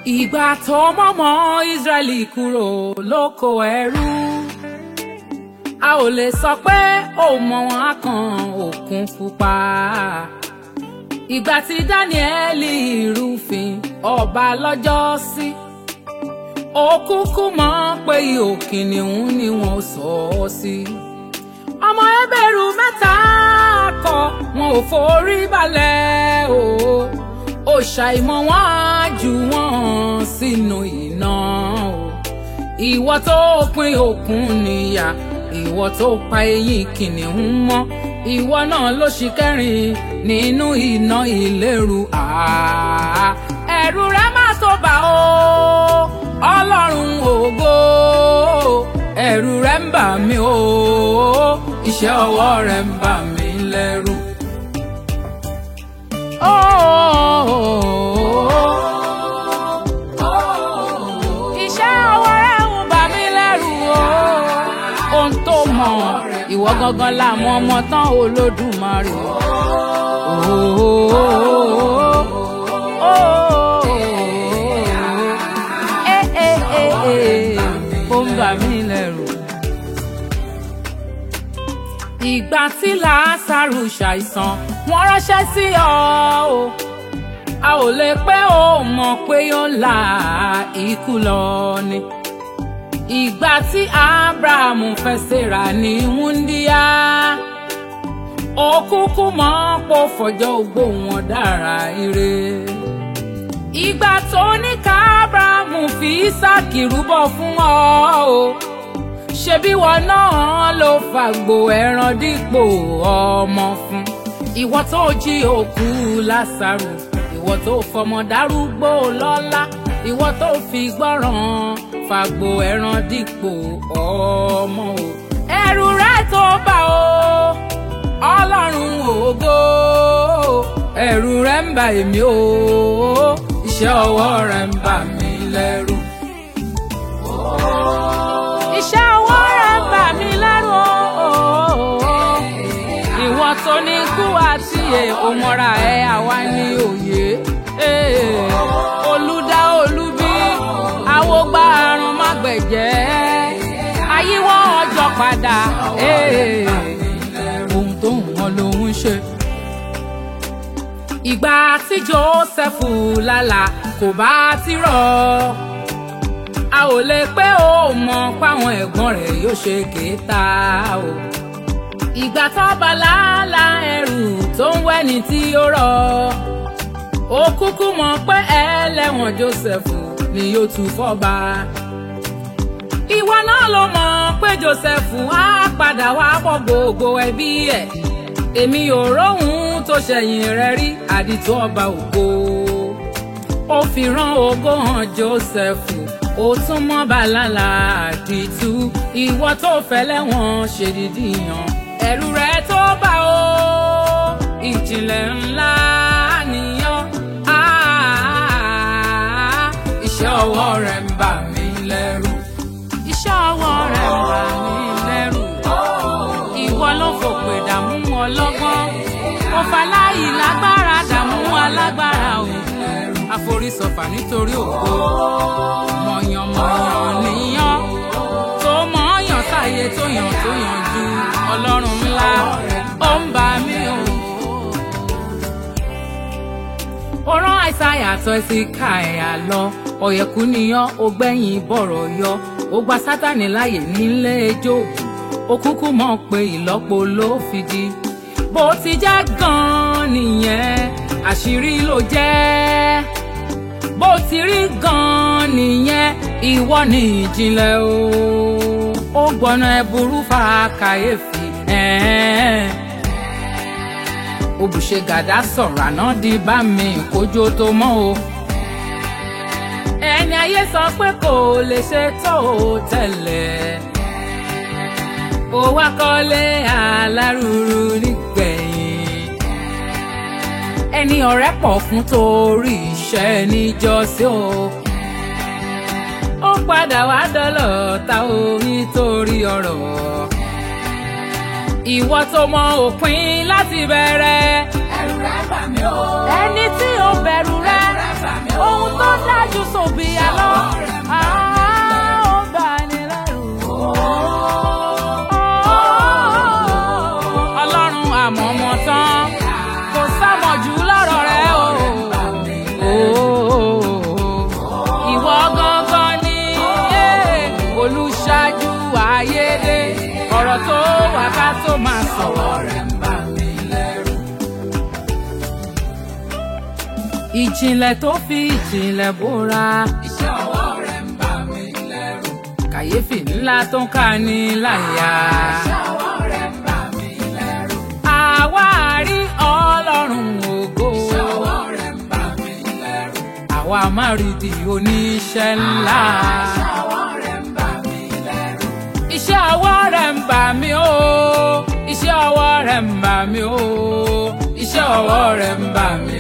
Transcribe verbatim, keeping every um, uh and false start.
Ìgbà tó mọ́mọ́ Ísírẹ́lì kúrò lóko ẹrú, a ò lè sọ pé ó mọ wọn á kan òkun pupa. Ìgbà tí Dáníẹ́lì rúfin ọba lọ́jọ́ sí, ó kúkú mọ̀ pé ihò kìnìún ni wọ́n sọ ọ́ sí. Ọmọ Hébérù mẹ́ta kọ̀ wọn ò forí balẹ̀ o, ó ṣàìmọ̀ wọn á jù wọ́n sínú iná o. Ìwọ tó pín òkun níyà, ìwọ tó pa eyín kìnìún mọ́, ìwọ náà ló ṣì kẹrin nínú iná ìléru. àá ẹ̀rù rẹ má tó bà ó, Ọlọ́run ògo, ẹ̀rù rẹ ń bà mí o, iṣẹ́ ọwọ́ rẹ ń bà mí lẹ́rù. Iṣẹ́ ọwọ́ rẹ ń bà mí lẹ́rù o, ohun tó mọ̀ ìwọ gangan la mọ̀ ọmọ tán Olódùmarè. Ó ń bà mí lẹ́rù. Ìgbà tí Lásárù ṣàìsàn wọ́n ránṣẹ́ sí ọ o, a ò lè pé ó mọ̀ pé yóò la ikú lọ ni. Ìgbà tí Ábúráhámù fẹ́ Sárà ní wúńdíá, ó kúkú mọ̀ pé fọjọ́ ogbó wọn dára ire. Ìgbà tó ní ká Ábúráhámù fi Ísáàkì rúbọ fún ọ o, ṣebí wọn náà ló fàgbò ẹran dípò ọmọ fún. Ìwọ tó jí òkú Lásárù, ìwọ tó fọmọ dárúgbó lọ́lá, ìwọ tó fi gbọ́ràn fàgbò ẹran dípò ọmọ o. Ẹ̀rù rẹ tó bà ó, Ọlọ́run ògo, ẹ̀rù rẹ ń bà èmi o, iṣẹ́ ọwọ́ rẹ ń bà mí lẹ́rù. Iṣẹ́ ọwọ́ rẹ ń bà mí lẹ́rù o. Ìwọ tó ní kú àti òmọ́ra ẹ àwa ní òye. Olùdá olúbí, awógbá àrùn má gbẹ̀jẹ́, ayíwọ́ ọjọ́ padà. Ohun tó ń wọn lòun ṣe. Ìgbà tí Jósẹ́fù lálà kò bá ti rọ̀, a ò lè pé ó mọ̀ páwọn ẹ̀gbọ́n rẹ̀ yóò ṣe kéta o. Ìgbà tó bá lálà ẹrù tó ń wẹ́ni tí ó rọ̀, ó kúkú mọ̀ pé ẹlẹ́wọ̀n Jósẹ́fù ni yóò tú fọ́ba. Ìwọ náà ló mọ̀ pé Jósẹ́fù á padà wá bọ́ gbogbo ẹbí ẹ̀. Èmi ò róhun tó ṣẹ̀yìn rẹ̀ rí, àdìtú ọba ògo. Ó fi rán ògo hàn Jósẹ́fù, ó tún mọ́ bàlálà àdìtú. Ìwọ tó fẹ́lẹ́wọ̀n ṣèdídì yàn, ẹ̀rù rẹ tó bà ó, ìjìnlẹ̀ ńlá nìyàn. Iṣẹ́ ọwọ́ rẹ ń bà mí lẹ́rù. Iṣẹ́ ọwọ́ rẹ ń bà mí lẹ́rù. Ìwọ ló fòpè dààmú ọlọ́gbọ́n, ó faláyì lágbára dààmú alágbára o. Àforísọfà nítorí ògo, mọ̀yànmọ̀yàn níyàn, tó mọ̀ọ́yàn sáyé tó yàn tó yàn ju Ọlọ́run ńlá. Ó ń bà mí o. Ó rán Àìsáyà tó sí ká ẹ̀yà lọ, ọ̀yẹ̀kú níyàn ó gbẹ̀yìn bọ̀rọ̀ yọ. Ó gba Sátánì láàyè nílé Jóòbù, ó kúkú mọ̀ pé ìlọ́po ló fi di. Bó ti jẹ́ gan-an nìyẹn, àṣírí ló jẹ́. Bó ti rí gan-an nìyẹn, ìwọ ni ìjìnlẹ̀ o. Ó gbọ́nà ẹ̀bùrú fa kàyéfì. Òbùṣe gàdá sọ̀rọ̀ àná di bá mi kójó tó mọ́ o. Ẹni ayé sọ pé kò lè ṣe tó tẹ́lẹ̀, ó wá kọ́lé alárùrù nígbẹ̀yìn. Ẹni ọ̀rẹ́ pọ̀ fún torí iṣẹ́ níjọ́sí o, ó padà wá dọ́lọ́ta o nítorí ọ̀rọ̀. Ìwọ tó mọ òpin láti bẹ̀rẹ̀, ẹ̀rù rẹ bà mí o. Ẹni tí ó bẹ̀rù rẹ, ẹ̀rù rẹ bà mí o. ohun tó dájú sòbìyà lọ. Ó bà ní lẹ́rù. Ọlọ́run àmọ̀mọ̀ tán kò sámọ̀jù lọ́rọ̀ rẹ o. Ìwọ gangan ni olùṣáájú ayédè, ọ̀rọ̀ tó wà ká tó máa sọ̀rọ̀ rẹ̀ ń bà mí lẹ́rù. Ìjìnlẹ̀ tó fi ìjìnlẹ̀ bóra, iṣẹ́ ọwọ́ rẹ̀ ń bà mí lẹ́rù. Kàyéfì ńlá tó ń ká ní láyà, iṣẹ́ ọwọ́ rẹ̀ ń bà mí lẹ́rù. Àwa rí Ọlọ́run ògo, iṣẹ́ ọwọ́ rẹ̀ ń bà mí lẹ́rù. Àwa máa rí di oníṣẹ́ ńlá, iṣẹ́ ọwọ́ rẹ̀ ń bà mí lẹ́rù. Iṣẹ́ ọwọ́ rẹ̀ ń bà mí o, iṣẹ́ ọwọ́ rẹ̀ ń bà mí o, iṣẹ́ ọwọ́ rẹ̀ ń bà mí